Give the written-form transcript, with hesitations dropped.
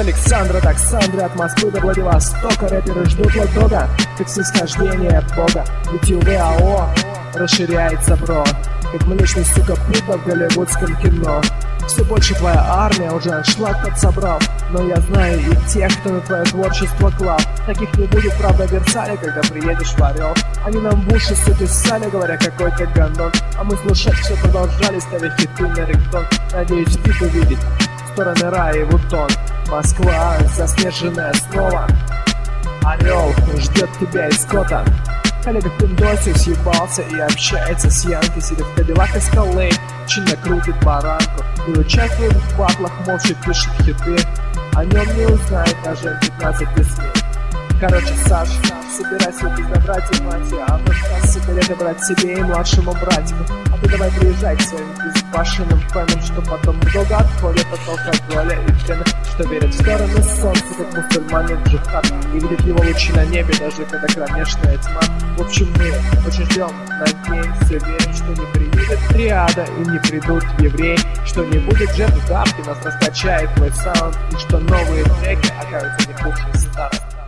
Александра до Оксандры, от Москвы до Владивостока. Рэперы ждут лотдога, как снисхождение Бога. Ведь УВАО расширяется, бро, как млечный, сука, пупа в голливудском кино. Все больше твоя армия уже аншлаг подсобрал, но я знаю и тех, кто на твое творчество клал. Таких не будет, правда, в Версале, когда приедешь в Орел. Они нам в уши сути ссали, говоря, какой ты гандон. А мы слушать все продолжали, ставя хиты на рингтон. Надеюсь, фит увидеть стороны рая и Вутон. Москва заснеженная снова. Орел ждет тебя из Кота. Коллега в Пиндосе съебался и общается с Янки. Сидит в Кадиллак Эскалейд, чинно крутит баранку и участвует в батлах, молча пишет хиты. О нем не узнает даже 15 СМИ. Короче, Саш, собирай свои пиздобратья, братья, а мы собери добрать себе и младшему братику. А ты давай приезжай к своим безбашенным фенам, что потом долго отходят от алкоголя и фена, что верят в сторону солнца, как мусульмане в джихад, и видят его лучи на небе, даже когда кромешная тьма. В общем, мы очень ждем, надеемся, верим, что не приедет триада и не придут евреи, что не будет Джефф Давки, нас раскачает твой саунд, и что новые треки окажутся не хуже старых.